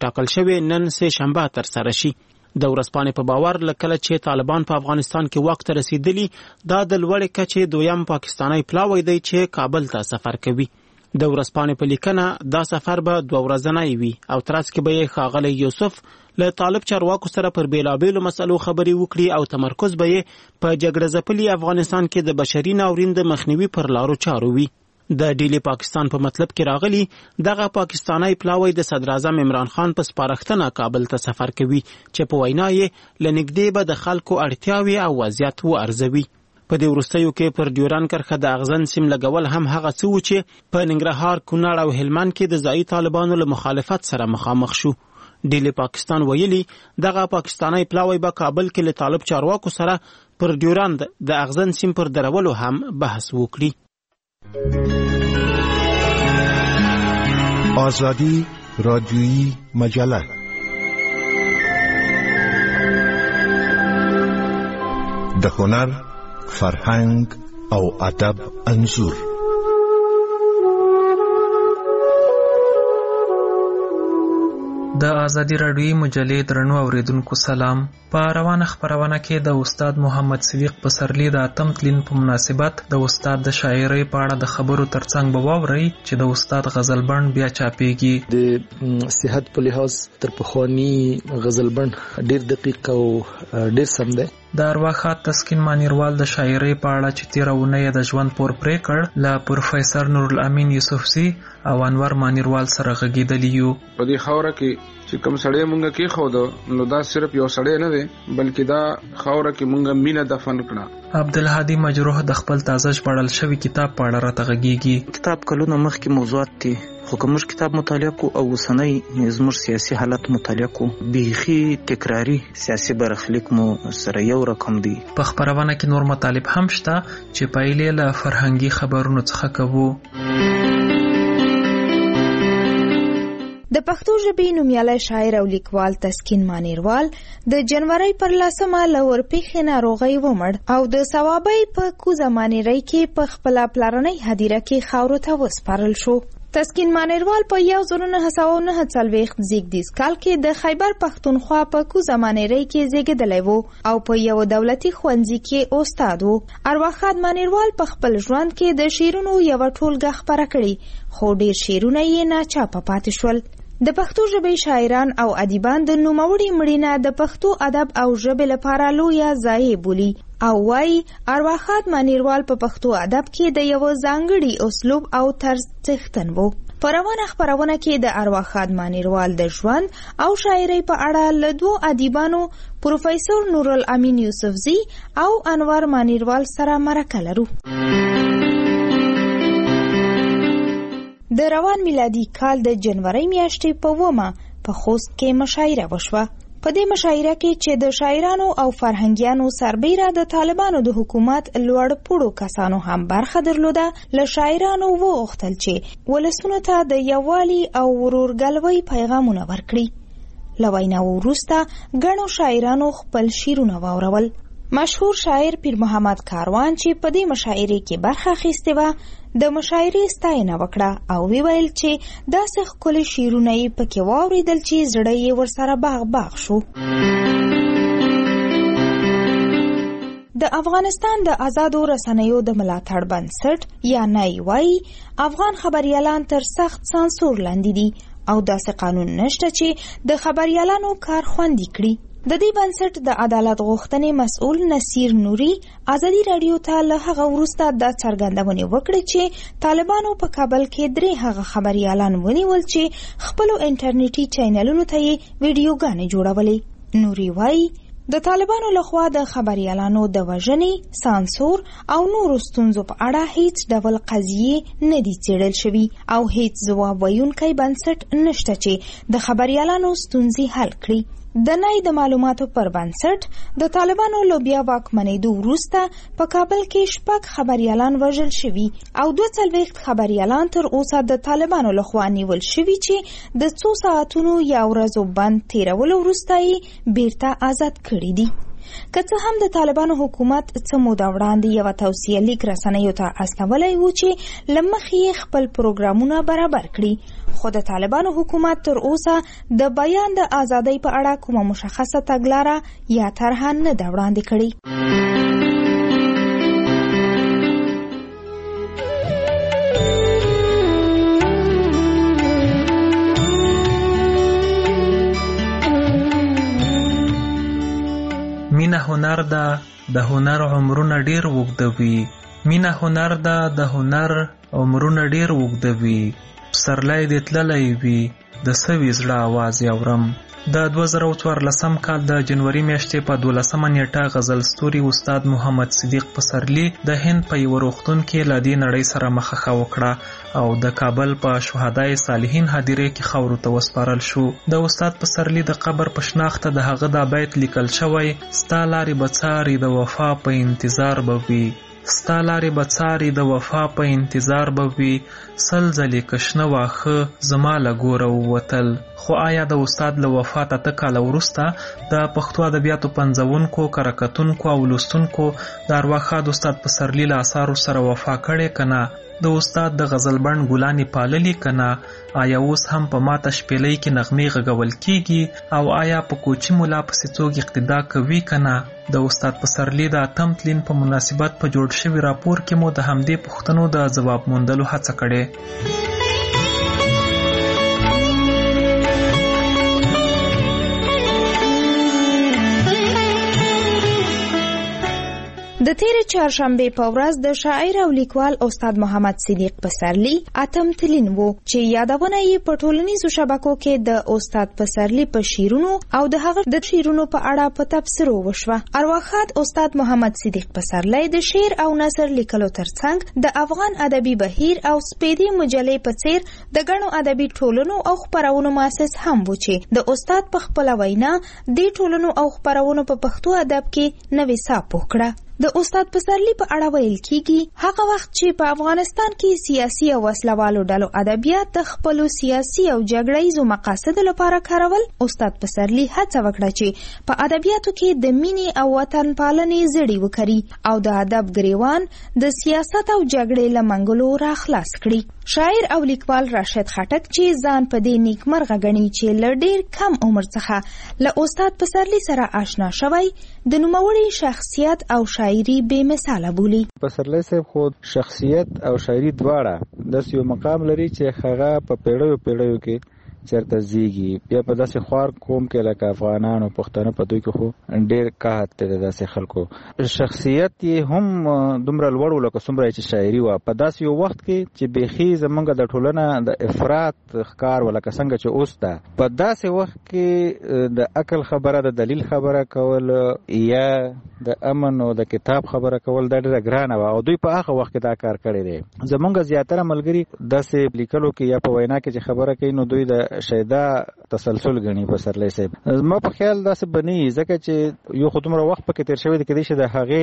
ټاکل شوی نن سه شنبه ترسره شي. د ورځپاڼې په باور لکه چې طالبان په افغانستان کې واک ته رسیدلی دا د لوړې کچې دویم پاکستانی پلاوی دی چې کابل ته سفر کوي. د ورځپاڼې په لیکنه دا سفر به 2 ورځنی وي او ترڅ کې به ښاغلی یوسف له طالب چارواکو سره پر بیلابیلو مسلو خبرې وکړي او تمرکز به په جګړه ځپلي افغانستان کې د بشري ناورین د مخنیوي پر لارو چارو وي. د ډیلی پاکستان په مطلب کې راغلی دغه پاکستانی پلاوی د صدر اعظم عمران خان په سپارښتنه کابل ته سفر کوي چې په وینا یې لنګدې به د خلکو اړتیاوي او وضعیت وارزوي. په دې وروستیو کې پر ډیوران کرښه د اغزن سیم لګول هم هغه څه و چې په ننګرهار، کونړ او هلمند کې د ځایي طالبانو له مخالفت سره مخامخ شو. ډیلی پاکستان ویلي دغه پاکستانی پلاوی به کابل کې له طالب چارواکو سره پر ډیوران د اغزن سیم پر درولو هم بحث وکړي. آزادی رادیویی مجله د هنر، فرهنګ او ادب انځور. د آزادی رادیویی مجلې درنو اوریدونکو سلام. په روانه خبرونه کې د استاد محمد صدیق پسرلی د اتم تلین په مناسبت د استاد د شاعرۍ په اړه د خبرو ترڅنګ به واورئ چې د استاد غزل بڼ بیا چاپېږي. د صحت په لحاظ تر پخواني غزل بڼ ډیر دقیق او ډیر سم دی. د ارواښاد تسکین مانیروال د شاعرۍ په اړه چې تېره اونۍ د ژوند پور پرې کړ له پروفیسر نورالامین یوسفزي او انور مانیروال سره غږېدلي یو. په دې خاوره کې چې کوم سړی مونږ کې خو نو دا صرف یو سړی نه دی بلکې دا خاوره کې مونږ مینه دفن کړه. عبدالهادي مجروح د خپل تازه ژباړل شوي کتاب په اړه راته غږېږي. کتاب کلونه مخکې موضوعات دي خو که موږ کتاب مطالعه کو او اوسنی زموږ سیاسي حالت مطالعه کو بیخي تکراری سیاسي برخلیک مو سره یو رقم دی. په خبرونه کې نور مطالب هم شته چې پایلې له فرهنګي خبرونو څخه کوو. د پښتو ژبې نومیالی شاعر او لیکوال تسکین مانیروال د جنورۍ پر 10 له ورپېښې ناروغۍ ومړ او د صوابۍ په کوزه مانیرۍ کې په خپله پلرنۍ هدیره کې خاورو ته وسپارل شو. تسکین مانیروال په 1949 زیږدیز کال کې د خیبر پښتونخوا په کوزه مانیرۍ کې زیږېدلی و او په یو دولتي ښوونځي کې استاد و. ارواښاد مانیروال په خپل ژوند کې د شعرونو یوه ټولګه خپره کړې خو ډیر شعرونه یې ناچاپه پاتې شول. د پښتو ژبې شاعران او ادیبان د نوموړي مړینه د پښتو ادب او ژبې لپاره لویه ضایعه بولي او وایي ارواښاد مانیروال په پښتو ادب کې د یوه ځانګړي اسلوب او طرز څښتن و. په روانه خپرونه کې د ارواښاد مانیروال د ژوند او شاعرۍ په اړه له 2 ادیبانو پروفیسر نورالامین یوسفزي او انور مانیروال سره مرکه لرو. د روان میلادي کال د جنورۍ میاشتې په 9 په خوست کې مشاعره وشوه. په دې مشاعره کې چې د شاعرانو او فرهنګیانو سربیره د طالبانو د حکومت لوړ پوړو کسانو هم برخه درلوده، له شاعرانو وغوښتل چې ولسونو ته د یووالي او ورورګلوۍ پیغامونه ورکړي. له ویناوو وروسته ګڼو شاعرانو خپل شعرونه واورول. مشهور شاعر پیر محمد کاروان چې په دې مشاعرې کې برخه اخیستې وه د مشاعرې ستاینه وکړه او ویل چې داسې ښکلي شعرونه یې پکې واورېدل چې زړه یې ورسره باغ باغ شو. د افغانستان د آزادو رسنیو د ملاتړ بنسټ یا نای وایي افغان خبریالان تر سخت سانسور لاندې دي او داسې قانون نشته چې د خبریالانو کار خوندي کړي. د دې بنسټ د عدالت غوښتنې مسؤل نصیر نوري ازادي رادیو ته له هغه وروسته دا څرګندونې وکړې چې طالبانو په کابل کې 3 هغه خبریالان ونیول چې خپلو انټرنیټي چینلونو ته یې ویډیوګانې جوړولې. نوري وایي د طالبانو لخوا د خبریالانو د وژنې، سانسور او نورو ستونزو په اړه هیڅ ډول قضیې نه دي څېړل شوي او هیڅ ځواب ویونکی بنسټ نشته چې د خبریالانو ستونزې حل کړي. د نای د معلوماتو پر بنسټ د طالبانو له بیا واکمنېدو وروسته په کابل کې 6 خبریالان وژل شوي او 42 خبریالان تر اوسه د طالبانو لخوا نیول شوي چې د 2 ساعتونو یا ورځو بند تیرولو وروسته یې بیرته آزاد کړي دي. که څه هم د طالبانو حکومت څه موده وړاندې یوه توصیه لیک رسنیو ته استولی و چې له مخې یې خپل پروګرامونه برابر کړي، خو د طالبانو حکومت تر اوسه د بیان د ازادۍ په اړه کومه مشخصه تګلاره یا طرحه نه ده وړاندې کړې. مینه هنر ده، د هنر عمرونه ډیر وګدوي. مینه هنر ده، د هنر عمرونه ډیر وګدوي. پسرلی دې تللی وي، د سوي زړه آواز اورم. د 2014 کال د جنوري میاشتې په 12 نیټه غزل ستوري استاد محمد صدیق پسرلی د هند په یو روغتون کې له دې نړۍ سره مخه وکړه او د کابل په شهدای صالحین هدیره کې خاورو ته وسپارل شو. د استاد پسرلی د قبر په شناخته د هغه د بیت لیکل شوی: ستا لارې بڅاري د وفا په انتظار به وي، ستا لارې بڅاري د وفا په انتظار به وي، سل ځلې کشنه واخه زما له ګوره ووتل. خو آیا د استاد له وفات 8 کاله وروسته د پښتو ادبیاتو پنځونکو، کرکټونکو او لوستونکو د ارواښاد استاد پسرلی له اثارو سره وفا کړې که نه؟ د استاد د غزل بڼ ګلانې پاللې که نه؟ آیا اوس هم په ماته شپېلۍ کې نغمې غږول کیږي؟ او آیا په کوچي ملا پسې څوک اقتدا کوي که نه؟ د استاد پسرلی د 8 تلین په مناسبت په جوړ شوي راپور کې مو د همدې پوښتنو د ځواب موندلو هڅه کړې. د تیرې چهارشنبې په ورځ د شاعر او لیکوال استاد محمد صدیق پسرلی 8 تلین وو چې یادونه یې په ټولنیزو شبکو کې د استاد پسرلی په شعرونو او د هغه د شعرونو په اړه په تبصرو وشوه. ارواښاد استاد محمد صدیق پسرلی د شعر او نثر لیکلو ترڅنګ د افغان ادبي بهیر او سپیدي مجلې په څیر د ګڼو ادبي ټولنو او خپرونو مؤسس هم و چې د استاد په خپله وینا دې ټولنو او خپرونو په پښتو ادب کې نوې ساه پوخ کړه. د استاد پسرلی په اړه ویل کیږي هغه وخت چې په افغانستان کې سیاسي او وسلوالو ډلو ادبیات د خپلو سیاسي او جګړه‌ییزو مقاصدو لپاره کارول، استاد پسرلی هڅه وکړه چې په ادبیاتو کې د مینې او وطن پالنې زړي وکړي او د ادب ګریوان د سیاست او جګړې له منګولو راخلاص کړي. شاعر او لیکوال راشد خټک چې ځان په دې نیکمرغه ګڼي چې له ډېر کم عمر څخه له استاد پسرلی سره آشنا شوی، د نوموړي شخصیت او شاعري بې مثاله بولي. پسرلی صاحب خود شخصیت او شاعري دواړه داسې یو مقام لري چې هغه په پیړیو کې چرته زیږي. بیا په داسې خوار قوم کې لکه افغانانو پښتانه په دوی کې خو ډېر قحط دی د داسې خلکو. شخصیت یې هم دومره لوړ و لکه څومره چې شاعري وه. په داسې یو وخت کې چې بیخي زمونږ د ټولنه د افراط ښکار و لکه څنګه چې اوس ده. په داسې وخت کې د عقل خبره، د دلیل خبره کول یا د امن او د کتاب خبره کول دا ډېره ګرانه وه او دوی په هغه وخت کې دا کار کړی دی. زمونږ زیاتره ملګري داسې لیکلو کې یا په وینا کې چې خبره کوي نو دوی د شیدا تسلسل غني پسرلی صاحب. ما په خیال داسې بنی ځکه چې یو خو دومره وخت پکې تیر شوی دی کېدای شي د هغې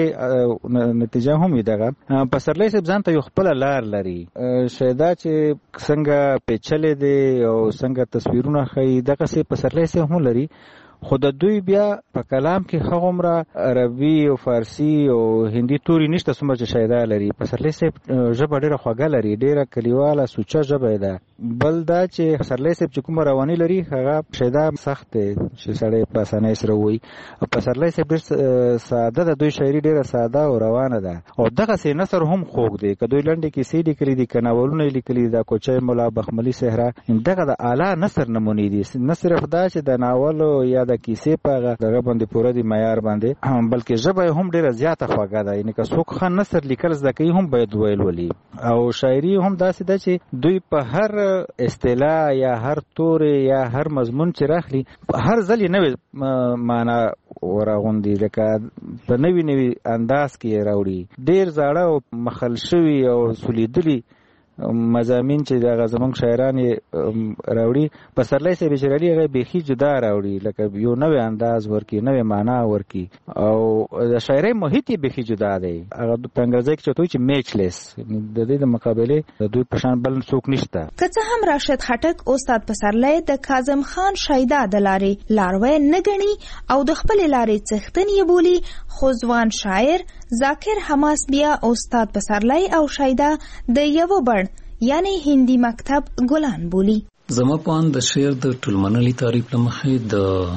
نتیجه هم وي دغه. پسرلی صاحب ځان ته یو خپله لار لري. شیدا چې څنګه پیچلې دی او څنګه تصویرونه ښیي دغسې پسرلی صاحب هم لري، خو د دوی بیا په کلام کې هغومره عربي او فارسي او هندي توري نشته څومره چې شیدا لري. پسرلی صاحب ژبه ډېره خوږه لري، ډېره کلیواله سوچه ژبه ده. بل دا چې پسرلی صاحب چې کومه رواني لري هغه شیدا سخت دی چې سړی په اسانۍ سره ووایي. پسرلی صاحب ډېر ساده ده، دوی شاعري ډېره ساده او روانه ده او دغسې نثر هم خوږ دی. که دوی لنډې کیسې لیکلي دي، که ناولونه یې لیکلي دي، د کوچی ملا بخملي صحرا، دغه د اعلی نثر نمونې دي. نه صرف دا چې د ناولو یا د کیسې په دغه باندې پوره دي معیار باندې، بلکې ژبه هم ډېره زیاته خوږه ده. یعنې که څوک ښه نثر لیکل زده کوي هم باید ویل ولي. او شاعري هم داسې ده چې دوی په هر اصطلاح یا هر تورې یا هر مضمون چې راخلي هر ځل یې نوې معنا وراغوندي، لکه په نوي انداز کې یې راوړي. ډېر زاړه او مخل شوي او سولیدلي مضامین چې دغه زمونږ شاعران راوړي پسرلی صاحب شعرالي هغه بیخي جدا راوړي، لکه یو نوې انداز ورکي، نوې معنا ورکي، او د شاعرۍ محیط یې بیخي جدا دی. هغه په انګریزي کې چوتوي چې میچلیس، د دې د مقابله د دوی په شان بل څوک نشته. که څه هم راشد خټک استاد پسرلی د کاظم خان شایدا د لارې لاروی نه ګڼي او د خپلې لارې څښتن یې بولي، خو ځوان شاعر ذاکر حماس بیا استاد پسرلی او شایدا د یو بڼ یعنی هندي مکتب ګلان بولی. زما په اند د شعر د ټولمنلي تعریف له مخې د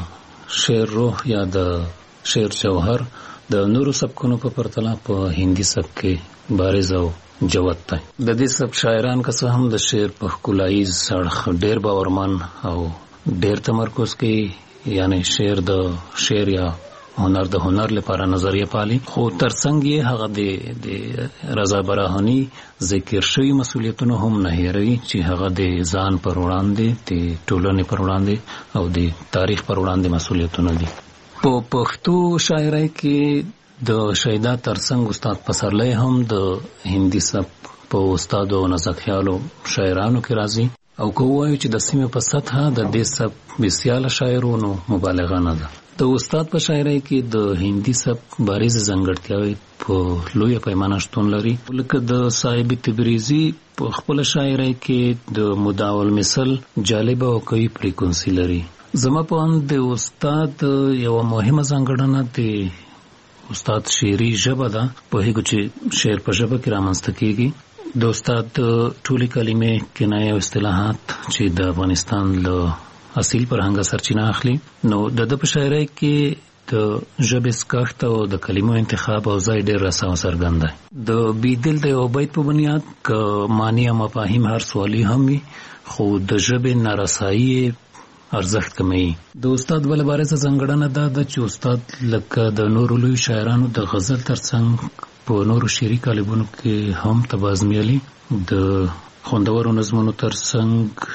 شعر روح یا د شعر جوهر د نورو سبکونو په پرتله په هندي سبک کې بارز او جوت دی. د دې سب شاعران که څه هم د شعر په ښکلاییز اړخ ډېر باورمن او ډېر تمرکز کوي، یعنی شعر د شعر یا هنر د هنر لپاره نظریه پالي، خو ترڅنګ یې هغه د رضا براهني ذکر شوي مسؤلیتونه هم نه هېروي چې هغه د ځان پر وړاندې، د ټولنې پر وړاندې او د تاریخ پر وړاندې مسؤلیتونه دي. په پښتو شاعرۍ کې د شایدا ترڅنګ استاد پسرلی هم د هندي سبک په استادو او نازکخیالو شاعرانو کې راځي، او که ووایو چې د سیمې په سطحه د دې سبک بسیاله شاعرونو مبالغه نه ده. د استاد په شاعرۍ کې د هندي سبک بارزې ځانګړتیاوې په لویه پیمانه شتون لري، لکه د صاحب تبریزي په خپله شاعرۍ کې د مدعا المثل جالبه او قوي فریکونسي لري. زما په اند د استاد یوه مهمه ځانګړنه د استاد شعري ژبه ده. پوهېږو چې شعر په ژبه کې رامنځته کېږي. د استاد ټولې کلمې، کنایې او اصطلاحات چې د افغانستان له اصیل فرهنګ سرچینه اخلي، نو د ده په شاعرۍ کې د ژبې سکښت او د کلمو انتخاب او ځای ډېر رسا او څرګند دی. د بیدل د یو بیت په بنیاد که معنی او مفاهیم هر سوالي هم وي، خو د ژبې نارسایي ارزښت کموي. د استاد بله بارزه ځانګړنه دا ده چې استاد لکه د نورو لویو شاعرانو د غزل ترڅنګ په نورو شعري کالبونو کې هم تبازمیالي، د خوندورو نظمونو ترڅنګ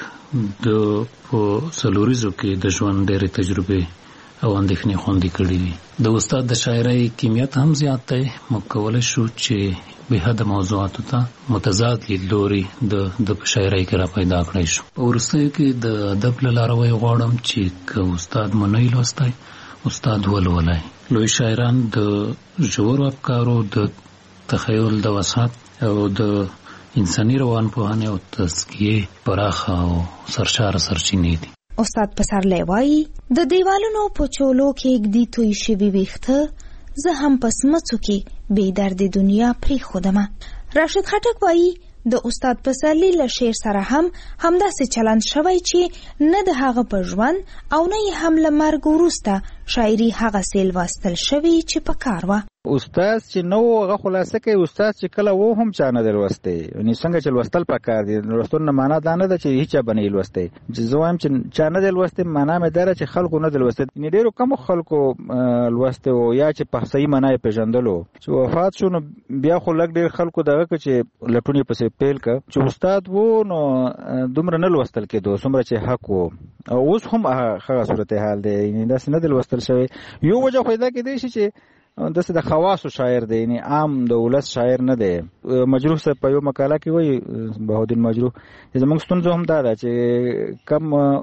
د په څلوریزو کې د ژوند ډېرې تجربې او اندېښنې خوندي کړي دي. د استاد د شاعرۍ کمیت هم زیات دی. موږ کولی شو چې بېحده موضوعاتو ته متضاد لیدلوري د په شاعرۍ کې را پیدا کړی شو. په وروستیو کې د ادب له لاروی غواړم چې که استاد مو نه لوستی، استاد ولولئ. لوی شاعران د ژورو افکارو، د تخیل د وسعت او د انساني روانپوهنې او تزکیې پراخه او سرشاره سرچینې دي. استاد پسرلی وایي د دیوالونو په چولو کې ږدي توی شوي ویښته، زه هم په سمڅو کې بې دردې دنیا پرېښودمه. راشد خټک وایي د استاد پسرلي له شعر سره هم همداسې چلند شوی چې نه د هغه په ژوند او نه یې هم له مرګ وروسته شاعري هغسې لوستل شوي چې په کار وه. استاد چې نو هغه خلاصه کوي، استاد چې کله و هم چا نه دی لوستی، یعنې څنګه چې لوستل پکار دي. لوستل نه معنا دا نه ده چې هیچ چا به نه یې لوستی. چې زه وایم چې چا نه دی لوستی، معنا مې دا ده چې خلکو نه دی لوستی. یعنې ډېرو کمو خلکو لوستی و، یا چې په صحیح معنا یې پېژندلو. چې وفات شو نو بیا خو لږ ډېر خلکو دغه کړه چې لټون یې پسې پیل کړه. چې استاد و نو دومره نه لوستل کېدو څومره چې حق و، او اوس هم هغه صورتحال دی، یعنې داسې نه دی لوستل شوی. یو وجه خو دا کېدای شي چې داسې د خواصو شاعر دی، یعنی عام د ولس شاعر نه دی. مجروح صاحب په یو مقاله کې وایي، بهاءالدین مجروح، زموږ ستونزه هم دا ده چې کم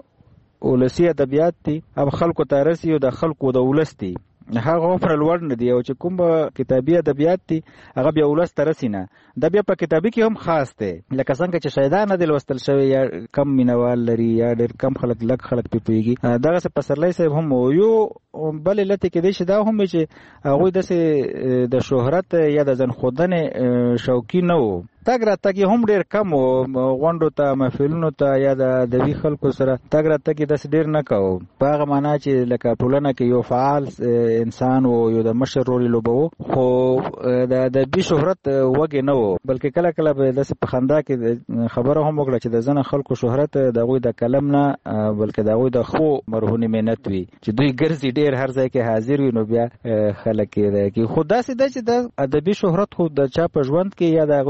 ولسي ادبیات دي اب خلکو ته رسي او د خلکو د ولس دي، هغه پر لوړ نه دی، او چې کوم کتابي ادبیات دي هغه بیا ولس ته رسي نه. دا بیا په کتابي کې هم خاص دی، لکه څنګه چې شایدا نه دی لوستل شوی، یا کم مینوال لري، یا ډېر کم خلک لږ خلک پې پوهېږي. دغسې پسرلی صاحب هم یو بل علت یې کېدای شي دا هم وي چې هغوی داسې د شهرت یا د ځان ښودنې شوقي نه وو. تګ راتګ یې هم ډېر کم و، غونډو ته، محفلونو ته، یا د ادبي خلکو سره تګ راتګ یې داسې ډېر نه کوو، په هغه معنا چې لکه ټولنه کې یو فعال انسان و، یو د مشر رول یې لوبوو، خو د ادبي شهرت وږی نه و. بلکې کله کله به داسې په خندا کې خبره هم وکړه چې د ځینو خلکو شهرت د هغوی د کلم نه بلکې د هغوی د ښو مرهونې محنت وي، چې دوی ګرځي ډېر هر ځای کې حاضر وي، نو بیا خلک یې خو داسې ده چې د ادبي شهرت خو د چا په ژوند کې یا د هغوی د مرګ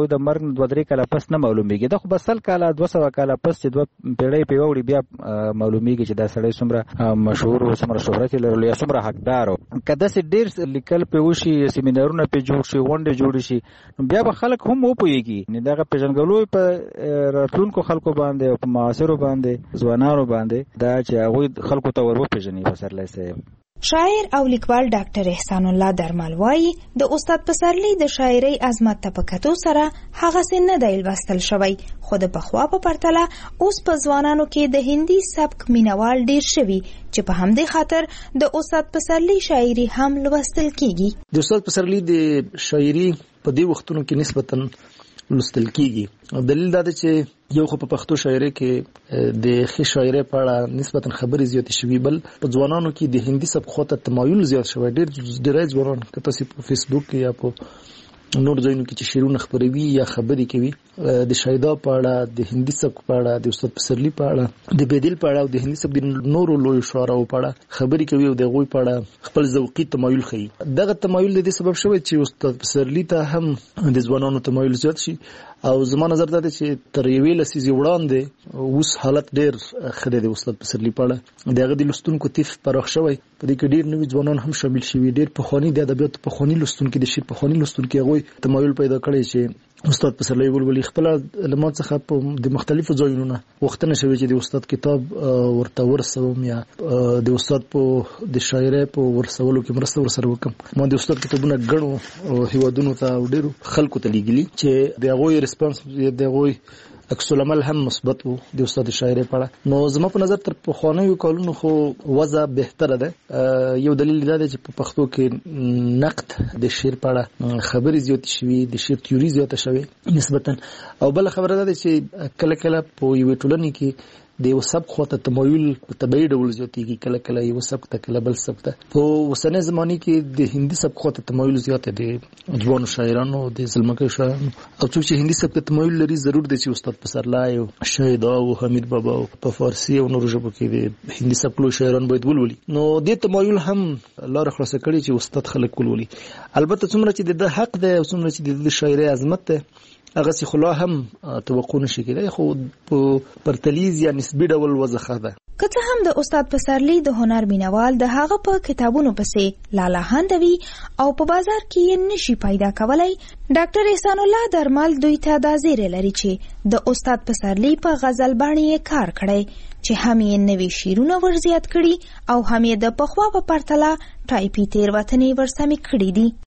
مرګ 2-3 کاله پس نه معلومیږي. دا خو بس 100 کاله 200 کاله پس چې 2 پیړۍ په وړي بیا معلومیږي چې دا سړی څومره مشهور او څومره شهرت لري یا څومره حقدار او کله چې ډیر لیکل په وشي سیمینارونه په جوړ شي غونډه جوړ شي بیا به خلک هم وپويږي نه دا پیژنګلوي په راتلونکو خلکو باندې او په معاصرو باندې ځوانانو باندې دا چې هغه خلکو ته ورپېژني پسرلی صاحب. شاعر او لیکوال ډاکټر احسان الله درمل وایي د استاد پسرلی د شاعرۍ عظمت ته په کتو سره هغه څه نه دی لوستل شوی خو د پخوا په پرتله اوس په ځوانانو کې د هندي سبک مینوال ډیر شوي چې په همدې خاطر د استاد پسرلی شاعري هم لوستل کیږي. د استاد پسرلی د شاعري په دې وختونو کې نسبتاً لوستل کیږي. دلیل دا دی چې یو خو په پښتو شاعرۍ کې د ښه شاعرۍ په اړه نسبتاً خبرې زیاتې شوي بل په ځوانانو کې د هندي سبک خواته تمایل زیات شوی. ډېری ځوانان که تاسې په فیسبوک یا په نور ځایونو کې چې شعرونه خپروي یا خبرې کوي د شایدا په اړه د هندي سبک په اړه د استاد پسرلی په اړه د بدیل په اړه او د هندي سبک د نورو لوی شاعرانو په اړه خبرې کوي او د هغوی په اړه خپل ذوقي تمایل ښیي. دغه تمایل د دې سبب شوی چې استاد پسرلی ته هم د ځوانانو تمایل زیات شي او زما نظر دا دی چې تر یوې لسیزې وړاندې اوس حالت ډېر ښه دی د استاد پسرلی په اړه. د هغه د لوستونکو طیف پراخ شوی په دې کې ډېر نوي ځوانان هم شامل شوي. ډېر پخواني د ادبیاتو پخواني لوستونکي د شعر پخواني لوستونکي هغوی تمایل پیدا کړی چې استاد پسرلی ولولي. خپل علما څخه د مختلفو ځایونو نه غوښتنه شوې چې د استاد کتاب ورته ورسوم یا د استاد په د شاعرۍ په ورسولو کې مرسته ورسره وکړم. ما د استاد کتابونه ګڼو هیوادونو ته او ډېرو خلکو ته لیږلي چې د هغوی ریسپانس د هغوی عکس العمل هم مثبت وو د استاد شاعرۍ په اړه. نو زما په نظر تر پخوانیو کلونو خو وضع بهتره ده. یو دلیل دا دی چې په پښتو کې نقد د شعر په اړه خبرې زیاتې شوي د شعر تیوري زیاته شوې نسبتا او بل خبره ده چې کله کله په یوې ټولنې کې د یو سبک خواته تمایل په طبیعي ډول زیاتېږي. کله کله یو سبک ته کله بل سبک ته. په اوسنۍ زمانې کې د هندي سبک خواته تمایل زیات دی د ځوانو شاعرانو د زلمکیو شاعرانو او څوک چې هندي سبک ته تمایل لري ضرور دی چې استاد پسرلی او شهید او حمید بابا په فارسي او نورو ژبو کې د هندي سبک لوی شاعران باید ولولي. نو دې تمایل هم لاره خلاصه کړې چې استاد خلک ولولي. البته څومره چې د حق دی او څومره چې د شاعرۍ عظمت دی هغه څه خلا هم توقع نشي کېدای خو په پرتلیز یا نسبي ډول وضع ده. که څه هم د استاد پسرلی د هنر مینوال د هغه په کتابونو پسې لالاهاندوي او په بازار کې یې نشي پیدا کولای ډاکټر احسان الله درمل دوی ته دا زیری لري چې د استاد پسرلی په غزل باندې کار کړی چې هم یې نوي شعرونه ورزیات کړي او هم یې د پخوا په پرتله ټایپي تېروتنې ورسمې کړي دي.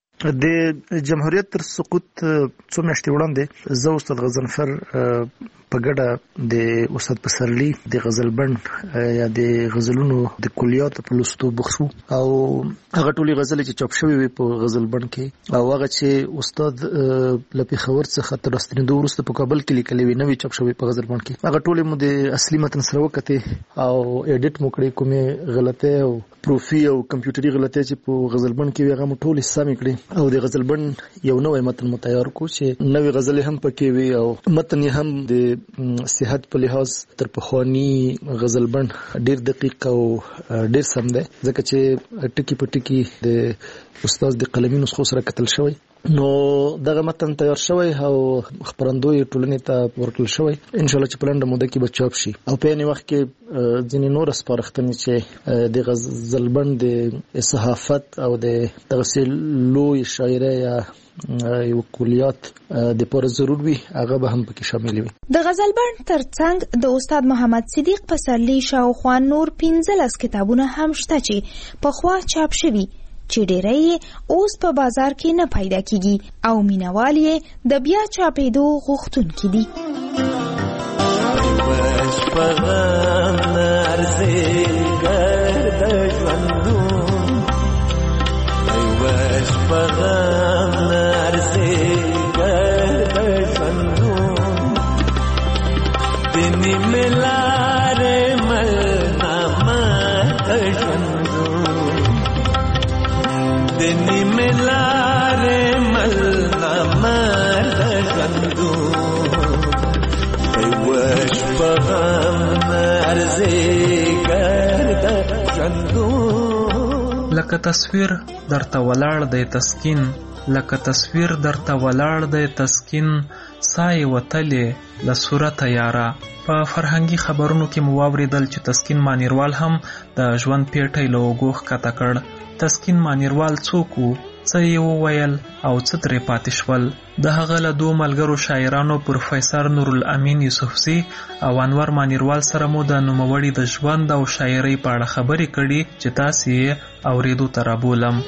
د جمهوریت تر سقوط څو میاشتې وړاندې زه استاد غضنفر په ګډه د استاد پسرلی د غزل بند یا د غزلونو د کلیاتو په لوستو بوخت او هغه ټولې غزلې چې چاپ شوې وي په غزل بند کې او هغه چې استاد له پېښور څخه تر راستنېدو وروسته په کابل کې لیکلې وي نوې چاپ شوې په غزل بند کې هغه ټولې مو د اصلي متن سره وکتې او ایډیټ مو کړې کومې غلطۍ او پروفي او کمپیوټري غلطۍ چې په غزل بند کې وي هغه مو ټولې سمې کړې او د غزل بند یو نوی متن مو تیار کړو چې نوې غزلې هم پکې وي او متن یې هم د صحت په لحاظ تر پخواني غزل بند ډیر دقیق او ډیر سم دی ځکه چې ټکی په ټکی د استاد د قلمي نسخو سره کتل شوی. نو دغه متن تیار شوی او خبرندوی ټولنې ته ورکړل شوی ان شاء الله چې په لنډه موده کې به چاپ شي او په یوه وخت کې ځینې نور سپارښتنې چې د غزل بند د صحافت او د دغسې لوی شاعرۍ یا یو کلیات د پاره ضرور وي هغه به هم پکې شامل وي. د غزل بند ترڅنګ د استاد محمد صدیق پسرلی شاوخوا نور 15 کتابونه هم شته چې پخوا چاپ شوي چې ډېری اوس په بازار کې نه پیدا کیږي او مینوال یې د بیا چاپېدو غوښتونکي دي. لکه تصویر درته ولاړ دی تسکین لکه تصویر درته ولاړ دی تسکین سای وتلې له صورت یارا. په فرهنګي خبرونو کې مو واوریدل چې تسکین مانیروال هم د ژوند پیټی له اوږو ښکته کړ. تسکین مانیروال څوک و؟ څه یې وویل او څه ترې پاتې شول؟ د هغه له دوه ملګرو شاعرانو پروفیسر نورالامین یوسفزي او انور مانیروال سره مو د نوموړي د ژوند او شاعرۍ په اړه خبرې کړي چې تاسې یې اورېدو ته رابولم.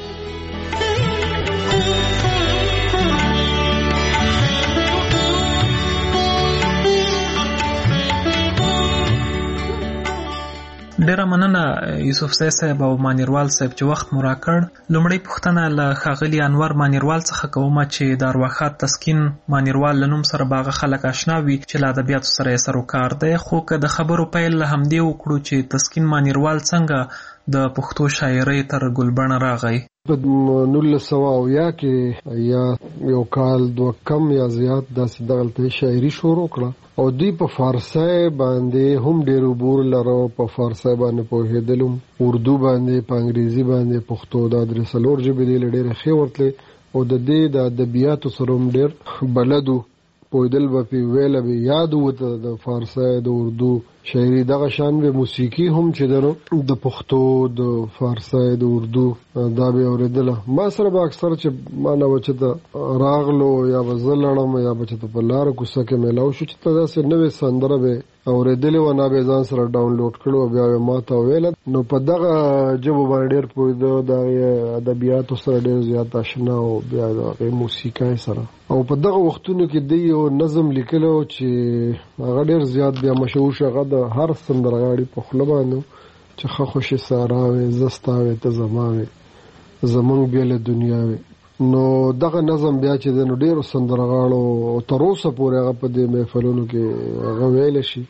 ډیره مننه یوسفزي صاحب او مانیروال صاحب چې وخت مو راکړ. لومړی پوښتنه له ښاغلي انور مانیروال څخه کوم چې د ارواښاد تسکین مانیروال له نوم سره باغه خلک آشنا وي چې له ادبیاتو سره یې سروکار دی، خو که د خبرو پیل له همدې وکړو چې تسکین مانیروال څنګه د پښتو شاعرۍ تر ګلبڼه راغی. په 1900 کې یا یو کال دوه کم یا زیات داسې دغلته شاعري شروع کړه او دوی په فارسی باندې هم ډېر عبور لرو. په فارسی باندې پوهېدلم، اردو باندې، په انګریزي باندې، پښتو دا درې څلور ژبې دې له ډېرې ښې ورتلې او د دې د ادبیاتو سره هم ډېر بلد و. پوهېدل به پې ویله به یاد و د فارسی د اردو شاعري دغه شان به موسیقي هم چې ده د پښتو د فارسی د اردو دا به اورېدله. ما سره به اکثر چې ما نه به چې ته راغلو یا به زه لړم یا به چې ته په لاره کوڅه کې میلاو شو چې ته داسې نوې سندره به اورېدلې وه، نه به ځان سره ډاونلوډ کړو بیا به ما ته ویله. نو په دغه ژبو باندې ډېر پوهېده، د هغې ادبیاتو سره ډېر زیات اشنا او بیا د هغې موسیقۍ سره. او په دغه وختونو کې دی یو نظم لیکلی و چې هغه ډېر زیات بیا مشهور شو. هغه د هر سندرغاړي په خوله باندې چې ښه خوشې سارا وې، زه ستا وې ته زما وې، زمونږ بېله دنیا وې. نو دغه نظم بیا چې دی نو ډېرو سندرغاړو تر اوسه پورې هغه په دې محفلونو کې هغه ویلی شي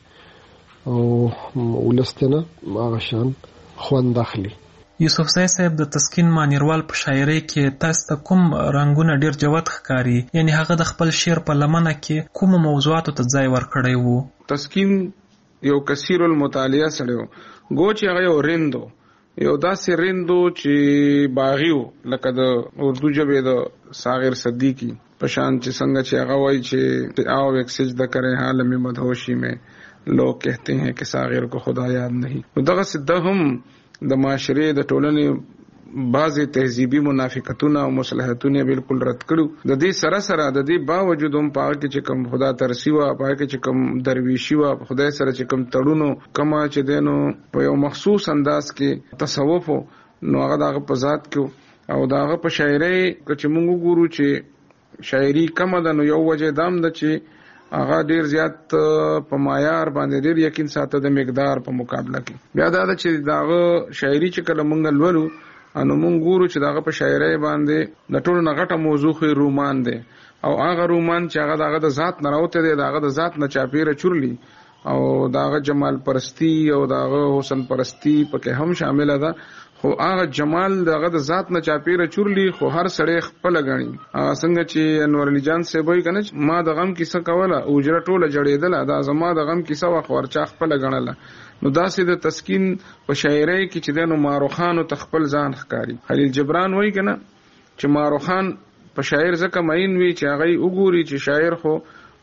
او ولس ته نه هغه شان خوند اخلي. یوسفزي صاحب د تسکین مانیروال په شاعرۍ کې تاسو ته کوم رنګونه ډېر جوت ښکاري؟ یعنی هغه د خپل شعر په لمنه کې کومو موضوعاتو ته ځای ورکړی وو؟ تسکین یو کثیر المطالعه سړی و. گو چې هغه یو رندو، یو داسې رندو چې باغي و، لکه د اردو ژبې د ساغر صدیقی په شان چې څنګه چې هغه وایي چې آؤ ایک سجدہ کریں حال میں مدہوشی میں لوگ کہتے ہیں کہ ساغر کو خدا یاد نہیں. نو دغه سده هم د معاشرې د ټولنې بعضې تهذیبي منافقتونه او مصلحتونه بالکل رد کړو. د دې سره سره د دې باوجود هم په هغه کې چې کوم خدا ترسي وه، په هغه کې چې کوم درویشي وه، خدای سره چې کوم تړونو کومه چې دی نو په یو مخصوص انداز کې تصوف و، نو هغه د هغه په ذات کې او د هغه په شاعرۍ که چې موږ وګورو چې شاعري کمه ده، نو یو وجه دا هم ده چې هغه ډیر زیات په معیار باندې ډیر یقین ساته د مقدار په مقابله کې. بیا دا ده چې دغه شاعري چې کله موږ لولو نو موږ ګورو چې دغه په شاعرۍ باندې د ټولو نه غټه موضوع خو رومان دی او هغه رومان چې هغه دغه د ذات نه راوتی دی، دغه د ذات نه چاپیره چورلی او دغه جمال پرستی او دغه حسن پرستی پکې هم شامله ده. خو هغه جمال دغه د ذات نه چاپیره چورلی خو هر سړی خپله ګڼي. څنګه چې انور علي جان صاحب وایي که نه ما د غم کیسه کوله اوجره ټوله جړېدله، دا زما د غم کیسه وه خو هر چا خپله ګڼله. نو داسې د تسکین په شاعرۍ کې چې دی نو ماروخانو ته خپل ځان ښکاري. خلیل جبران وایي که نه چې ماروخان په شاعر ځکه معین وي چې هغه یې وګوري چې شاعر خو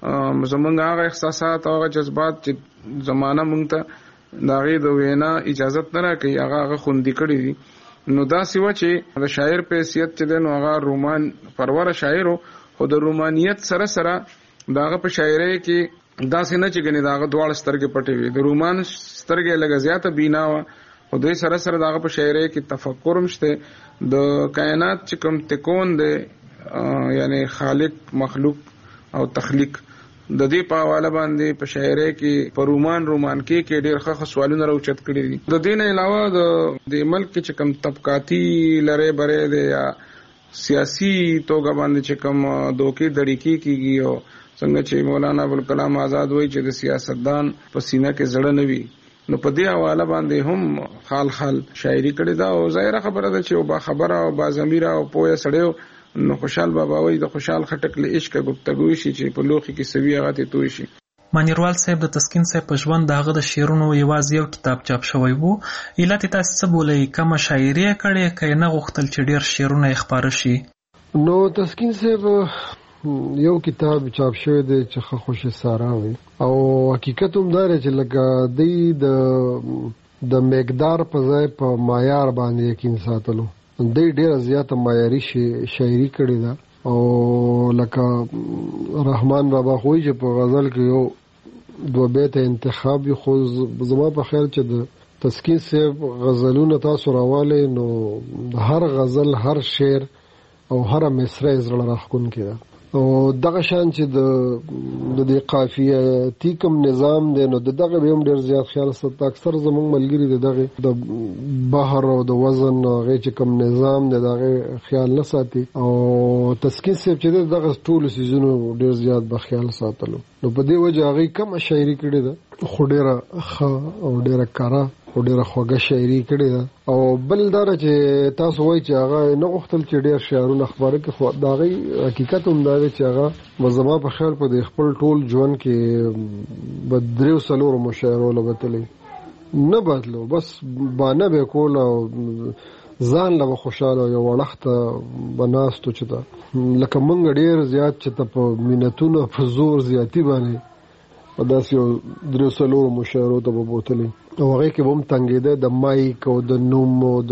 زمونږ هغه احساسات او هغه جذبات چې زمانه مونږ ته د هغې د وینا اجازت نه راکوي هغه خوندي کړي دي. نو داسې وه چې د شاعر په حیثیت چې دی نو هغه رومان پروره شاعر و، خو د رومانیت سره سره د هغه په شاعرۍ کې داسې نه چې ګنې د هغه دواړه سترګې پټې وي. د رومان سترګې لږه زیاته بینا وه، خو دوی سره سره د هغه په شاعرۍ کې تفکر هم شته. د کائنات چې کوم تکون دی یعنی خالق مخلوق او تخلیق د دې په حواله باندې په شاعرۍ کې په رومان کې ډېر ښه سوالونه راوچت کړي دي. د دې نه علاوه د ملک کې چې کوم طبقاتي لری بری دی یا سیاسي توګه باندې چې کوم دوکې دړیکې کېږي او څنګه چې مولانا ابوالکلام آزاد وایي چې د سیاستدان په سینه کې زړه نه وي، نو په دې حواله باندې هم خال شاعري کړې ده. او ظاهره خبره ده چې یو باخبره او باضمیره او پوهه سړی نو خوشحال بابا وایي د خوشحال خټک له عشقه ګفتګو شي چې په لوښي کې سوي هغه ته توی شي. مانیروال صاحب د تسکین صاحب په ژوند د هغه د شعرونو یوازې یو کتاب چاپ شوی وو. علت یې تاسې څه بولئ؟ کومه شاعري یې کړې که یې نه غوښتل چې ډېر شعرونه یې خپاره شي؟ نو تسکین صاحب یو کتاب چاپ شوی دی چې ښه خوش سارا وي او حقیقت هم دا دی چې لکه دی د مقدار په ځای په معیار باندې یقین ساتلو. دی ډیره زیاته معیاري شاعري کړې ده او لکه رحمان بابا خوی چې په غزل کې یو 2 بیته انتخاب وي، خو زما په خیال چې د تسکین صاحب غزلونه تاسو راواله نو هر غزل هر شعر او هر مصرع زړه راښکونکی ده او دغه شان چې د قافیه کوم نظام دی نو دغه به هم ډېر زیات خیال ساتي. اکثر زموږ ملګري دغه د بحر او د وزن هغه چې کوم نظام دی دغه خیال نه ساتي او تسکین صاحب چې دغه ټول سيزونو ډېر زیات به خیال ساتلو. نو په دې وجه هغه کوم شاعري کړې ده خو ډېره ښه او ډېره کاره او ډېره خوږه شاعري کړې ده. او بل دا چې تاسو وایي چې هغه نه غوښتل چې ډېر شعرونه خبره کې، خو د هغې حقیقت هم دا دی چې هغه زما په خیال په د خپل ټول ژوند کې به 3-4 مشاعرو له وتلی نه بدلو، بس بانه به کول او ځان له خوشاله یو وړخته بناستو چې دا لکه مونږ ډېر زیات چې ته په مینتونو په زور زیاتی باندې داسې یو 3-4 مشاعرو ته به بوتلی او هغې کې به هم تنګېده د مایک او د نوم او د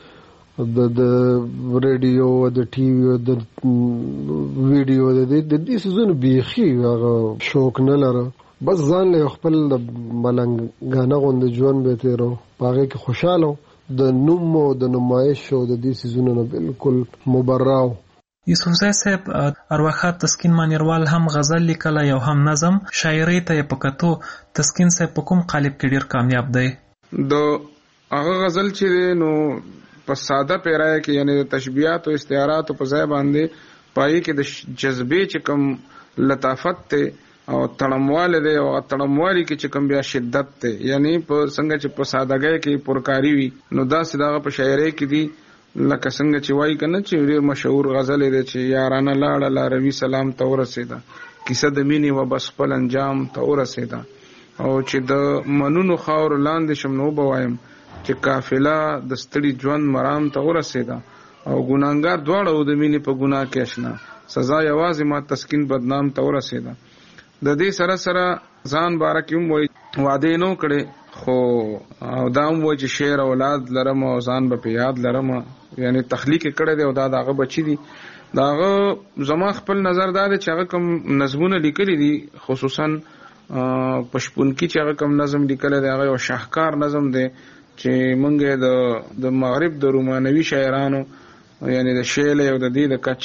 ریډیو د ټي وي او د ویډیو د دې څیزونو بیخي هغه شوق نه لره، بس ځان له خپل د ملنګانه غوندې ژوند به تېرو، په هغې کې خوشحاله د نوم او د نمایش او د دې څیزونو نه بالکل مبرا و. یوسفزی صاحب ارواښاد تسکین مانیروال هم غزل لیکله یو هم نظم. شاعرۍ ته یې په کتو تسکین صاحب په کوم قالب کې ډېر کامیاب دی؟ د هغه غزل چې دی نو په ساده پیرایه کې یعنی د تشبیهات او استعارات په ځای باندې پای کې د جذبې چې کوم لطافت ته او تړمواله دی او تړموالي کې چې کوم بیا شدت ته یعنی په څنګه چې په سادهګۍ کې پرکاری وي نو دا ساده په شاعرۍ کې دی لکه څنګه چې وایي کنه چې ډېر مشهور غزل دی چې یارانه لاړه لاروي سلام ته ورسېده، کیسه د مینې و بس خپل انجام ته ورسېده، او چې د منونو خاور لاندې شم نو بوایم چې قافله د ستړي ژوند مرام ته ورسېده، او ګناهګار دواړه د مینې په ګناه کې اشنا، سزا یوازې ما تسکین بدنام ته ورسېده. د دې سره سره ځان باره کې هم وایي وعدې نو کړې خو او دا هم وایي چې شعر اولاد لرم او ځان به په یاد لرم، یعنی تخلیق کړی دی او دا دغه بچی دي. داغه زما خپل نظر دا دی چې هغه کوم نظمونه لیکلي دي خصوصا پشپونکی چې هغه کوم نظم لیکلی دی هغه یو شاهکار نظم دی چې مونږ د مغرب د رومانوي شاعرانو یعنی د شیله او د دې د کچ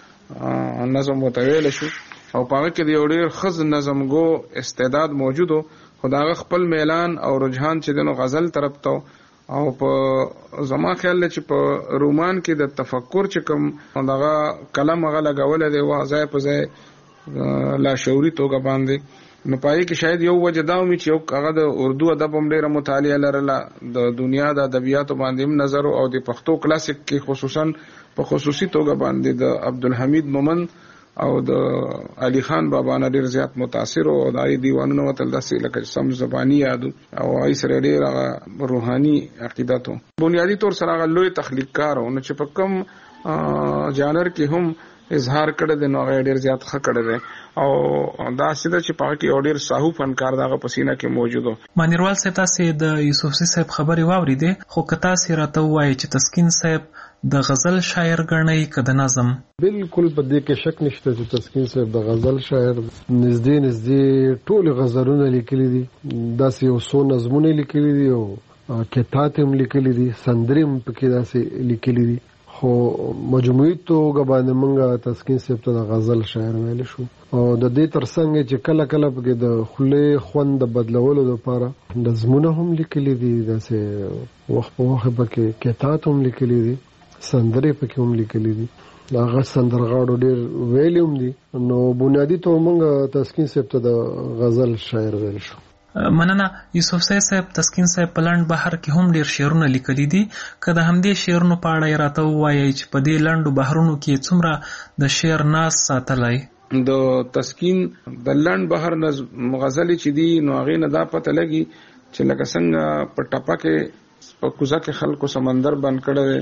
نظم متویل شو او په هغه کې د یو ډېر ښه نظمګو استعداد موجودو، خو د هغه خپل میلان او رجحان چې دی نو غزل طرف ته او په زما خیال چې په رومان کې د تفکر چې کوم دغه کلم هغه لګولی دی ځای په ځای لاشعوري توګه باندې نو پای کې شاید یو وجه دا وي چې یو هغه د اردو ادب هم ډېره مطالعه لرله، د دنیا د ادبیاتو باندې هم نظر او د پښتو کلاسیک کې خصوصا په خصوصي توګه باندې د عبدالحمید مومند او د علي خان بابا نه ډېر زیات متاثر او دای دیوانونه وتل داسې لکه سم زبانی یادو او ای سره ډېر روحاني عقیدتو بنیادی طور سره هغه لوی تخلیقکار او چې په کوم جانر کې هم اظهار کړی دی نو هغه ډېر زیات ښه کړی دی او دا سیده چې پاکي او ډېر ساهو فنکار دغه پسینه کې موجودو. مانیروال صاحب تاسو د یوسفزی صاحب خبرې واورېدې خو که تاسو راته ووایئ چې تسکین صاحب د غزل شاعر ګڼئ که د نظم؟ بالکل په دې کې شک نشته چې تسکین صاحب د غزل شاعر نږدې ټول غزلونه لیکلي دي، داسې یو څو نظمونه لیکلي دي او کتات هم لیکلي دي، سندرې هم پکې داسې لیکلي دي، خو مجموعي توګه باندې موږ تسکین صاحب ته د غزل شاعر ویلی شو. او د دې ترڅنګ چې کله کله پکې د خولې خوند د بدلولو لپاره نظمونه هم لیکلي دي، داسې وخت په وخت پکې کتات هم لیکلي دي، سندرې پکې هم لیکلي دي، هغه سندرغاړو ډېر ویلي هم دي. نو بنیادي توګه موږ تسکین صاحب ته د غزل شاعر ویل شو. مننه. یوسفزی صاحب تسکین صاحب په لنډ بهر کې هم ډېر شعرونه لیکلي دي، که د همدې شعرونو په اړه یې راته ووایئ چې په دې لنډو بهرونو کې څومره د شعر ناز ساتلی؟ د تسکین د لنډ بهر غزلې چې دي نو هغې نه دا پته لګي چې لکه څنګه په ټپه کې په کوزه کې خلکو سمندر بند کړی دی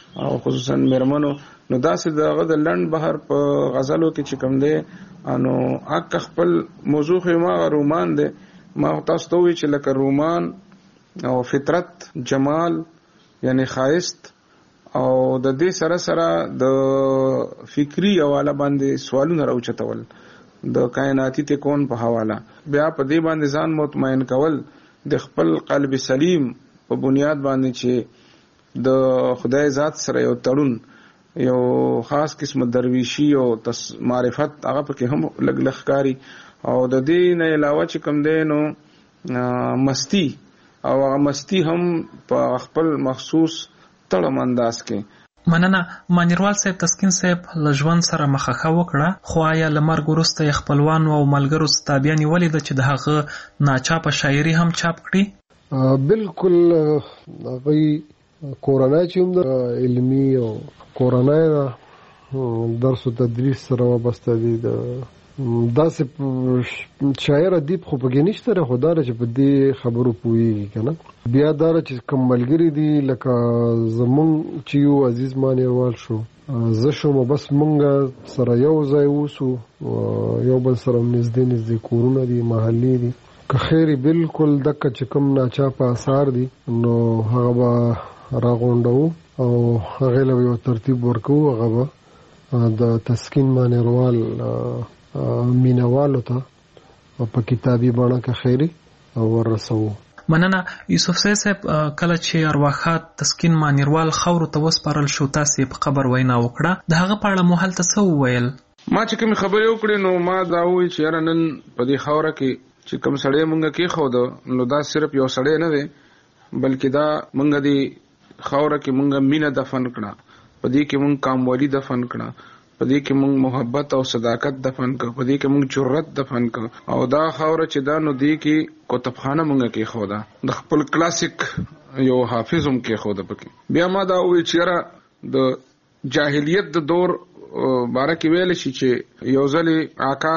او خصوصا میرمنو. نو داسې دغه د لند بهر په غزلو کې چې کوم دی انو اک خپل موضوع ما رومان دی. ما تاسو ته وی چې لکه رومان او فطرت جمال یعنی خایست او د دې سره سره د فکری حواله باندې سوالونه راوچتول د کائناتی تکون په حواله، بیا په دې باندې ځان مطمئن کول د خپل قلب سلیم په بنیاد باندې چې د خدای ذات سره یو تړون، یو خاص قسم درویشی او معرفت هغه پکې هم لګ لخکاری. او د دې نه علاوه چې کوم دی نو مستی او هغه مستی هم په خپل مخصوص تړم انداز کې. مننه. مانیروال صاحب تسکین صاحب له ژوند سره مخه وکړه، خو آیا له مرګ وروسته خپلوانو او ملګرو ستابیان ولیدل چې د هغه ناچاپه شاعري هم چاپ کړي؟ بالکل. هغه کورنۍ چې هم د علمي او کورنۍ درس او تدریس سره وابسته دي. داسې شاعر ادیب خو پکې نشته، خو دا چې په دې خبرو پوهېږي که نه. بیا دا چې کوم ملګري دي لکه زمونږ چې یو عزیز مانیروال شو، زه شوم بس مونږ سره یو ځای اوسو، یو بل سره نږدې کورونه دي، محلي دي. که خیري بالکل دکه چې کوم ناچاپه اثار دي نو هغه به راغونډو او هغې له یو ترتیب ورکو، هغه به د تسکین مانیروال مینوالو ته په کتابي بڼه که خیري ورسوو. مننه. یوسف صاحب کله چې ارواښاد تسکین مانیروال خاورو ته وسپارل شو، تاسې په قبر وینا وکړه، د هغه په اړه مو هلته څه وویل؟ ما چې کومې خبرې وکړې نو ما دا وویل چې یاره نن په دې خاوره کې چې کوم سړی مونږ کېښود نو دا صرف یو سړی نه دی، بلکې دا مونږ دې خاوره کې مونږ مینه دفن کړه، په دې کې مونږ کاموالي دفن کړه، په دې کې مونږ محبت او صداقت دفن کړ، په دې کې مونږ جرأت دفن کړ. او دا خاوره چې دا نو دې کې کتابخانه مونږ کېښوده، د خپل کلاسیک یو حافظ هم کېښوده پکې. بیا ما دا وویل چې یاره د جاهلیت د دور باره کې ویل شي چې یو ځلې آقا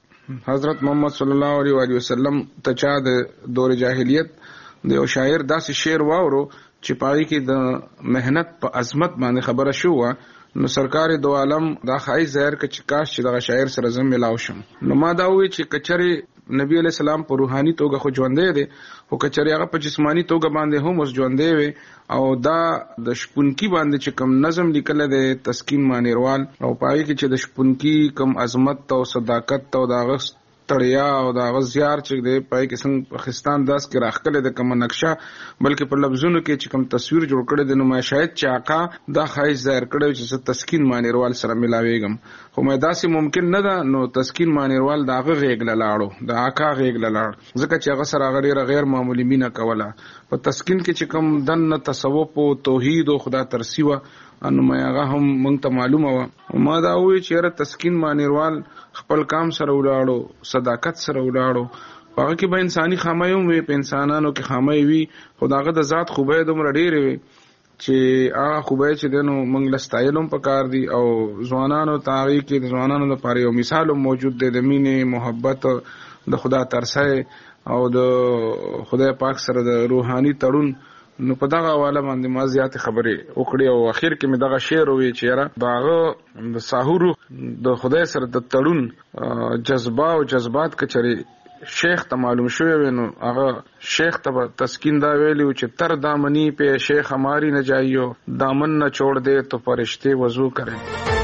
حضرت محمد صلی الله علیه وسلم ته چا د دور جاهلیت د یو شاعر داسې شعر واورو چې پای کې د مهنت په عظمت باندې خبره شو، نو سرکار دو عالم دا خای زهر ک چې کاش چې دا شاعر سره زم ملاو شم. نو ما دا وی چې کچره نبی علیہ السلام په روحاني توګه خو ژوندې دي، او کچره هغه په جسمانی توګه باندې هم اوس ژوندې وي. او دا د شپونکی باندې چې کم نظم لیکل دی تسکین مانیروال، او پای کې چې د شپونکی کم عظمت او صداقت او دا غس تړیا او دا غزيار چې دی پای کې څنګه پاکستان داس کې راخکله د کوم نقشه، بلکې په لفظونو کې چې کوم تصویر جوړ کړی دی نو ما شاید چې آقا دا خایز ظاهر کړی چې تسکین مانیروال سره ملاویږم، خو مې داسې ممکن نه ده. نو تسکین مانیروال دا غږ لاړو، د آقا غږ لاړ، ځکه چې هغه سره هغه غیر معمولی مینه کوله. په تسکین کې چې کوم دنه تصوف او توحید او خدا ترسی و انو مې هغه هم مونږ ته معلومه و. ما دا وی چې تسکین مانیروال خپل کام سره ولاړو، صداقت سره ولاړو، هغه کې به انساني خامۍ هم وي، په انسانانو کې خامۍ وي، خو داغه د ذات خوبۍ دومره ډېرې وي چې هغه خوبۍ چې دی نو موږ له ستایلو هم پکار دي. او ځوانانو ته هغې کې د ځوانانو لپاره یو مثال هم موجود دی د مینې، محبت، د خدا ترسی او د خدای پاک سره د روحاني تړون. نو په دغه حواله باندې ما زیاتې خبرې وکړې او اخر کې مې دغه شعر ووی چې یاره د هغه د ساحورو د خدای سره د تړون جذبه او جذبات کچرې شیخ ته معلوم شوی وي، نو هغه شیخ ته تسکین دا ویلی و چې تر دامنی پہ شیخ ہماری نہ جائیو، دامن نہ چھوڑ دے تو فرشتے وضو کریں.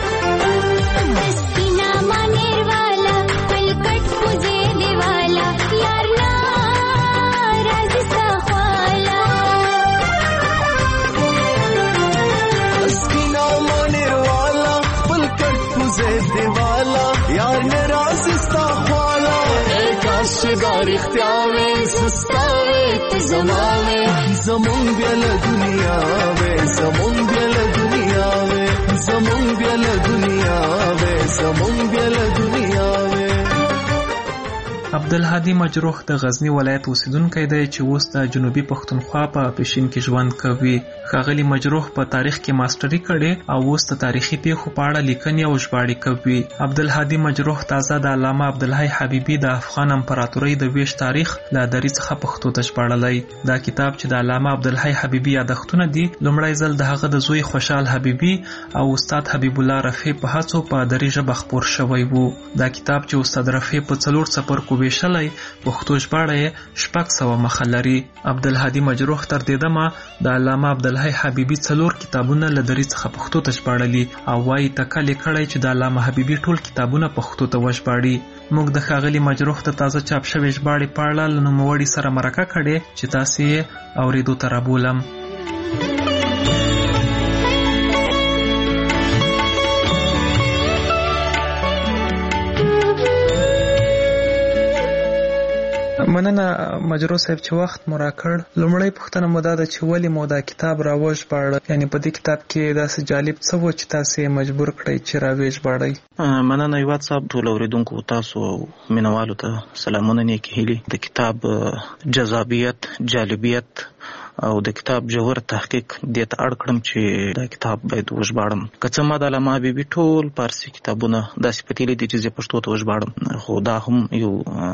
شگار اختیاوے سستاوے تزماوے زمون بیل دنیا وے زمون بیل دنیا وے زمون بیل دنیا وے زمون بیل دنیا وے. عبدالهادي مجروح د غزنی ولایت اوسیدونکی دی چې اوس د جنوبي پښتونخوا په پښین کې ژوند کوي. ښاغلي مجروح په تاریخ کې ماستري کړې او اوس د تاریخي پیښو په اړه لیکنې او ژباړې کوي. عبدالهادي مجروح تازه د علامه عبدالحی حبیبي د افغان امپراتورۍ د ویش تاریخ له دري څخه پښتو ته ژباړلی. دا کتاب چې د علامه عبدالحی حبیبي یادښتونه دي لومړی ځل د هغه د زوی خوشحال حبیبي او استاد حبیب الله رفیع په هڅو په دري ژبه خپور شوی و. دا کتاب چې استاد رفیع په 4 څپرکو ویشلی پښتو ژباړه یې 600 مخه لري. عبدالهادي مجروح تر دې دمه د علامه عبدالحی حبیبي 4 کتابونه له دري څخه پښتو ته ژباړلي او وايي ټکل یې کړی چې د علامه حبیبي ټول کتابونه پښتو ته وژباړي. موږ د ښاغلي مجروح د تازه چاپ شوې ژباړې په اړه له نوموړي سره مرکه کړې چې تاسې یې اورېدو ته رابولم. مننه مجروح صاحب چې وخت مو راکړ. لومړی پوښتنه مو دا ده چې ولې مو دا کتاب راوژباړه، یعنې په دې کتاب کې داسې جالب څه و چې تاسې یې مجبور کړئ چې راوژباړئ؟ مننه هیواد صاحب، ټول اوریدونکو تاسو مینوالو ته سلامونه نیکې هیلې. د کتاب جذابیت، جالبیت او د کتاب جوهر تحقیق دې ته اړ کړم چې دا کتاب باید وژباړم. که څه ما د علامه حبیبي ټول فارسي کتابونه داسې پتیلي دي چې زه پښتو ته وژباړم، خو دا هم یو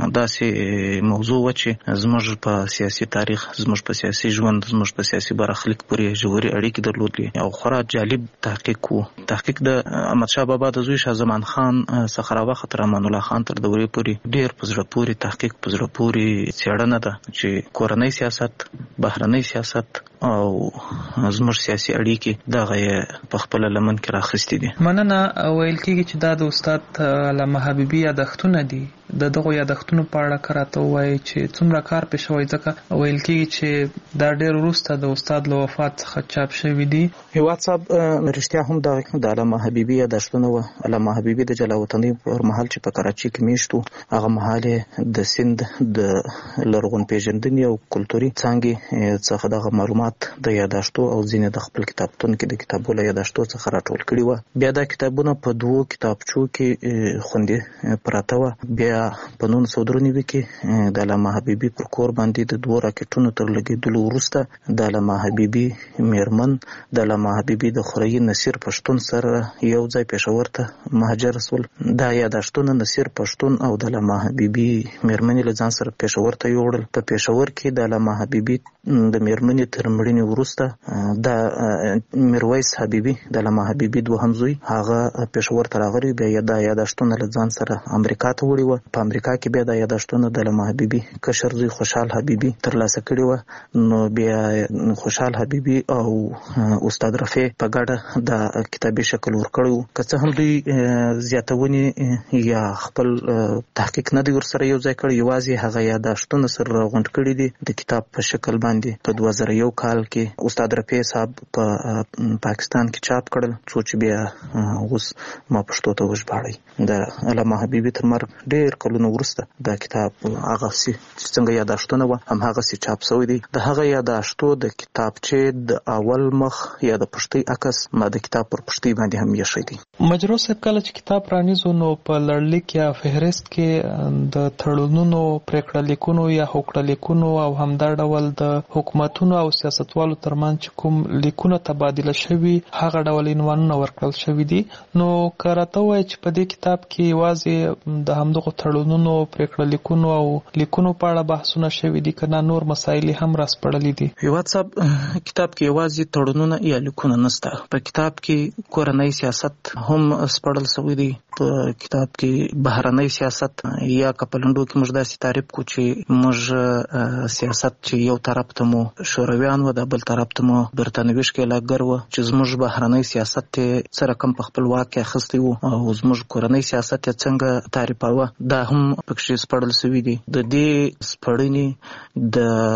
داسې موضوع و چې زموږ په سیاسي تاریخ، زموږ په سیاسي ژوند، زموږ په سیاسي برخلیک پورې ژورې اړیکې درلودلې او خورا جالب تحقیق و. تحقیق د احمدشاه بابا د زوی شاه زمان خان څخه راوخت تر امان الله خان تر دورې پورې ډېر په زړه پورې تحقیق، په زړه پورې څېړنه ده چې کورنۍ سیاست، بهرنۍ سیاست او زموږ سیاسي اړیکې دغه یې په خپله لمن کې راخیستې دي. مننه. ویل کېږي چې دا د استاد علامه حبیبي یادښتونه دي. د دغو یادښتونو په اړه که راته ووایي چې څومره کار پې شوی، ځکه ویل کېږي چې دا ډېر وروسته د استاد له وفات څخه چاپ شوي دي. هیواد صاحب رښتیا هم د علامه حبیبي یادښتونه وه. علامه حبیبي د جلاوطنۍ پر مهال چې په کراچۍ کې میشت و، هغه مهال یې د سند د لرغون پیژندنې او کلتوري څانګې څخه دغه معلومات د یادښتو او ځینې د خپل کتابتون کې د کتابو له یادښتو څخه راټول کړي وه. بیا دا کتابونه په 2 کتابچو کې خوندي پراته وه. بیا په 1993 کې د علامه حبیبي پر کور باندې د 2 راکټونو تر لګېدلو وروسته د علامه حبیبي میرمن د علامه حبیبي د خوريي نصیر پښتون سره یو ځای پېښور ته مهاجر شول. دا یادښتونه نصیر پښتون او د علامه حبیبي میرمنې له ځان سره پېښور ته یوړل. په پېښور کې د علامه حبیبي د میرمنې تر مړینې وروسته د میرویس حبیبي د علامه حبیبي دوهم زوی هغه پېښور ته راغلی. بیا دا یادښتونه له ځان سره امریکا ته وړي وه. په امریکا کې بیا د یادښتونه د علامه حبیبي کشر زوی خوشحال حبیبي ترلاسه کړي وه. نو بیا خوشحال حبیبي او استاد رفیع په ګډه د کتابي شکل ورکړی و. که څه هم دوی زیاتونې یا خپل تحقیق نه دی ورسره یو ځای کړی، یوازې هغه یادښتونه سره راغونډ کړي دي د کتاب په شکل باندې. په 2001 کال کې استاد رفیع صاحب په پاکستان کې چاپ کړل، څو چې بیا اوس ما پښتو ته وژباړی. د علامه حبیبي تر مرګ ډېر کلونه وروسته دا کتاب هغسې چې څنګه یادښتونه وه همهغسې چاپ شوی دی. د هغه یادښتو د کتابچې د اول مخ یا د پښتۍ عکس ما د کتاب پر پښتۍ باندې هم ایښی دی. مجروح صاحب کله چې کتاب پرانیزو نو په لړلیک یا فهرست کې د تړونونو، پرېکړه لیکونو یا هوکړه لیکونو او همدا ډول د حکومتونو او سیاستوالو ترمنځ چې کوم لیکونه تبادله شوي هغه ډول عنوانونه ورکړل شوي دي. نو که راته ووایي چې په دې کتاب کې یوازې د همدغو تړونونو، پرېکړه لیکونو او لیکونو په اړه بحثونه شوي دي که نه نور مسایل هم راسپړلي دي؟ هیواد صاحب کتاب کې یوازې تړونونه یا لیکونه نشته. په کتاب کې کورنۍ سیاست هم سپړل شوی دی. په کتاب کې بهرنۍ سیاست یا که په لنډو کې موږ داسې تعریف کړو چې موږ سیاست چې یو طرف ته مو شورویان و، د بل طرف ته مو برتانوي ښکېلاګر و، چې زموږ بهرنۍ سیاست یې څه رقم په خپل واک کې اخیستی و او زموږ کورنۍ سیاست یې څنګه تعریفاوه، دا هم پکښې سپړل شوي دي. د دې سپړنې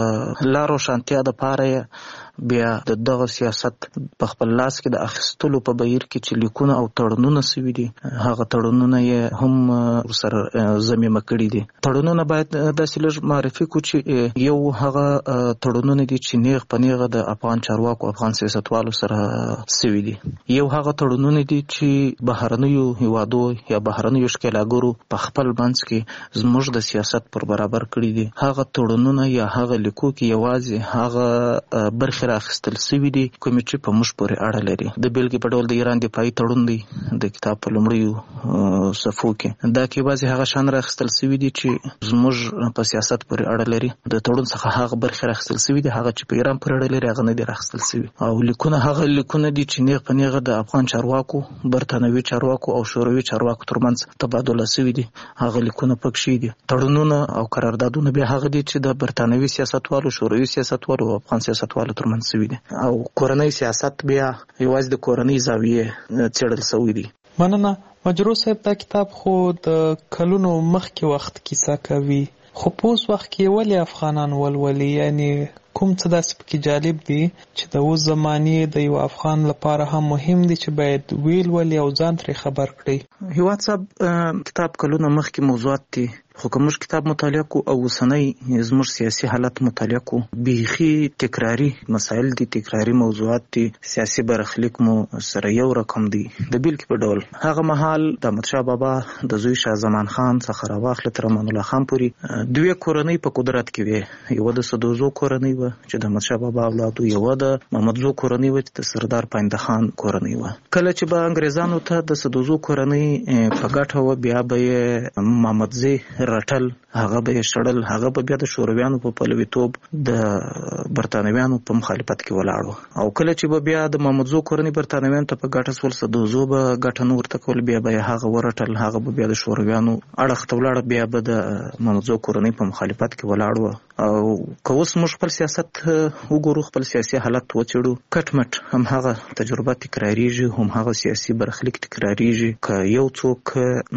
د لا روښانتیا دپاره یې بیا د دغه سیاست په خپل لاس کې د اخیستلو په بهیر کې چې لیکونه او تړونونه شوي دي هغه تړونونه یې هم ورسره ضمیمه کړي دي. تړونونه باید داسې لږ معرفي کړو چې یو هغه تړونونه دي چې نیغ په نیغه د افغان چارواکو، افغان سیاستوالو سره شوي دي. یو هغه تړونونه دي چې بهرنیو هیوادو یا بهرنیو ښکېلاګرو په خپل باندې منځ کې زموږ د سیاست پر برابر کړی دي. هغه تړونونه یا هغه لیکو کې یوازې هغه برخې راخیستل سوي دي کومې چې په موږ پورې اړه لري. د بیلګې په ډول د ایران دفاعي تړون دی د کتاب په لومړیو صفحو کې، دا کې یوازې هغه شان راخیستل سوي دي چې زموږ په سیاست پورې اړه لري. د تړون څخه هغه برخې راخیستل سوي دي هغه چې په ایران پورې اړه لري هغه نه دي راخیستل سوي. او لیکونه هغه لیکونه دي چې نیغ په نیغه د افغان چارواکو، برتانوي چارواکو او شوروي چارواکو ترمنځ تبادله سوي دي. هغه لیکونه پکښې دي. تړونونه او قراردادونه بیا هغه دي چې د برتانوي سیاستوالو، شوروي سیاستوالو او افغان سیاستوالو ترمنځ سوي دي. او کورنۍ سیاست بیا یوازې د کورنۍ زاویې څېړل سوي دي. مننه. مجروح صاحب، دا کتاب خو د کلونو مخکې وخت کیسه کوي، خو په اوس وخت کې ولې افغانان ولولي؟ یعنی کوم څه داسې پکې جالب دي چې د اوس زمانې د یو افغان لپاره هم مهم دي چې باید ویل ولي او ځان ترې خبر کړي؟ هیواد صاحب، کتاب کلونه مخکې موضوعات دي، خو که موږ کتاب مطالعه کو او اوسنی زموږ سیاسي حالت مطالعه کو، بیخي تکراری مسایل دي، تکراری موضوعات دي، سیاسي برخلیک مو سره یو رقم دي. د بیلګې په ډول هغه مهال د احمدشاه بابا د زوی شاه زمان خان څخه راواخله تر امان الله خان پورې دوه کورنۍ په قدرت کې وې. یو د سدوزو کورنۍ و چې د احمدشاه بابا اولادو، یو د محمدزو کورنۍ و چې د سردار پاینده خان کورنۍ و. کله چې به انګریزانو ته د سدوزو کورنۍ په ګټه و، بیا به یې محمدزی رټل، هغه به یې شړل، هغه به بیا د شورویانو په پلویتوب د برتانویانو په مخالفت کې ولاړ. او کله چې به بیا د محمدزو کورنۍ برتانویانو ته په ګټه سول، سدوزو به ګټه نه ورته کول، بیا به یې هغه ورټل، هغه به بیا د شورویانو اړخ ته ولاړ، بیا به د محمدزو کورنۍ په مخالفت کې ولاړ و. او که اوس موږ خپل سیاست وګورو، خپل سیاسي حالت وڅېړو، کټ مټ هم هغه تجربه تکراریږي، هم هغه سیاسي برخلیک تکراریږي. که یو څوک،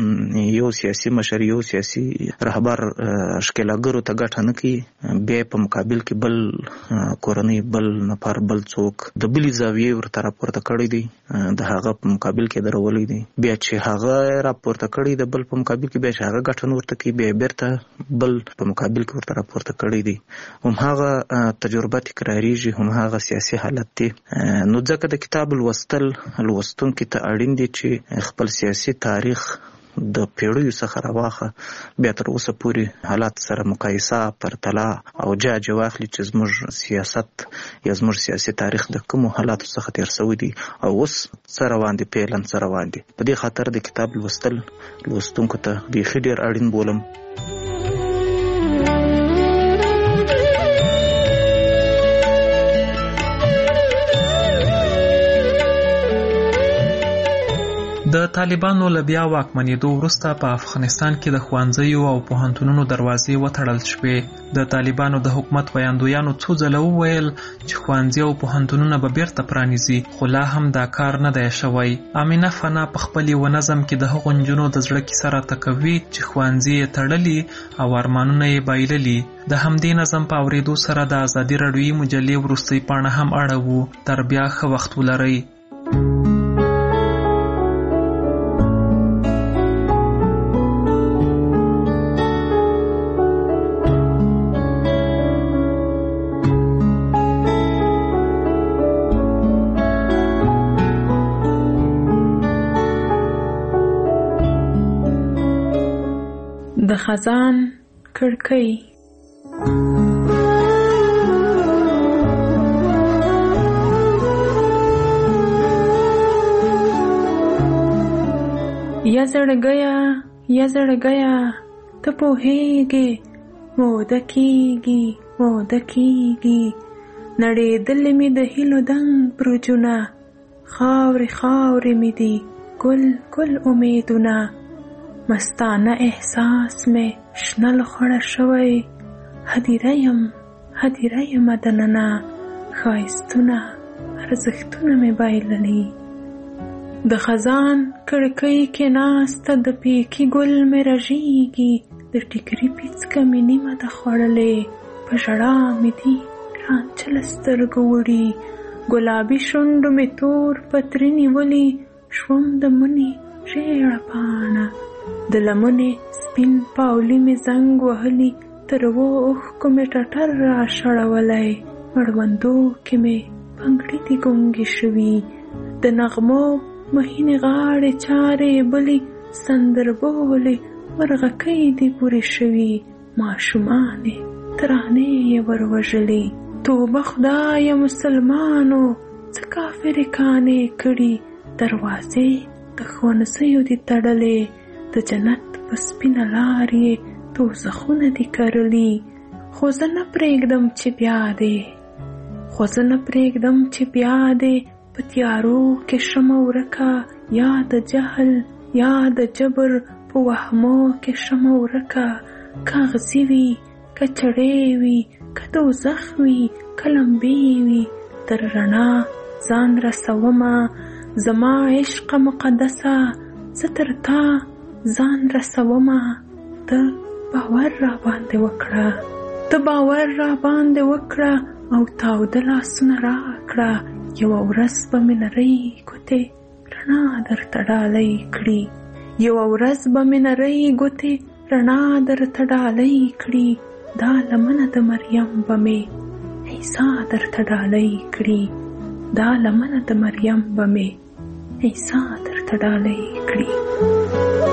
یو سیاسي مشر، یو سیاسي رهبر ښکېلاګرو ته ګټه نه کوي، بیا په مقابل کې بل کورنۍ، بل نفر، بل څوک د بلې زاویې ورته راپورته کړی دی، د هغه په مقابل کې درولی دی. بیا چې هغه راپورته کړی د بل په مقابل کې، بیا چې هغه ګټه نه ورته کوي، بیا بیرته بل په مقابل کې ورته راپورته کړی دی. هم هغه تجربه تکراریږي، هم هغه سیاسي حالت دی. نو ځکه د کتاب لوستونکي ته اړین دي چې خپل سیاسي تاریخ د پیړیو څخه راواخه، بیا تر اوسه پورې حالات سره مقایسه، پرتله او جاج واخلي چې زموږ سیاست یا زموږ سیاسي تاریخ د کومو حالاتو څخه تیر شوی دی او اوس څه روان دي، پیلن څه روان دي. په دې خاطر د کتاب لوستونکو ته بیخي ډېر اړین بولم. د طالبانو له بیا واکمنېدو وروسته په افغانستان کې د ښوونځیو او پوهنتونونو دروازې وتړل شوې. د طالبانو د حکومت ویاندویانو څو ځله وویل چې ښوونځي او پوهنتونونه به بیرته پرانیزي، خو لا هم دا کار نه دی شوی. امینه فنا په خپل یو نظم کې د هغو نجونو د زړه کیسه راته کوي چې ښوونځي یې تړلي او ارمانونه یې بایللي. د همدې نظم په اورېدو سره د ازادي راډیویي مجلې وروستۍ پاڼه هم اړوو. تر بیا ښه وخت ولرئ. د خزان کړکۍ. یا زړګیا ته پوهېږې، موده کېږي نړېدلې مې د هیلو دنګ برجونه، خاورې مې دي ګل امیدونه، مستانه احساس مې شنه لخوړه شوی، هدیره یم دننه، ښایستونه ارزښتونه مې بایللي. د خزان کړکۍ کې ناسته د پیکي ګل مې رژیږي، د ټیکري پیڅکه مې نیمه ده خوړلې، په ژړا مې دي رانچله سترګو وړي، ګلابي شونډو مې تور پتري نیولي، شوم د مني ژېړه پاڼه، د لمنې سپین پاولي مې زنګ وهلي، تر اوښکو مې ټټر را شړولی، مړوندو کې مې پنګړي دي ګونګې شوي، د نغمو مهینې غاړې چارې بلې، سندربولې مرغکۍ دې پورې شوي ماشومانې ترانې یې وروژلې. توبه خدایه مسلمانو څه کافرې کانې کړي، دروازې د ښوونځیو دې تړلې، د جنت په سپینه لار یې دوزخونه دې کرلي. خو زه نه پرېږدم چې بیا دې په تیارو کې شمه ورکه، یا د جهل یا د جبر په وهمو کې شمه ورکه. کاغذي وي که چړې وي که دوزخ وي که لمبې وي، تر رڼا ځان رسومه زما عشق مقدسه، زه تر تا ځان رسومه. ته باور را باندې وکړه او تاوده لاسونه راکړه. یوه ورځ به مې نرۍ ګوتې رڼا درته ډالۍ کړي. دا لمنه د مریم به مې عیسی درته ډالۍ کړي. عیسی درته ډالۍ کړي.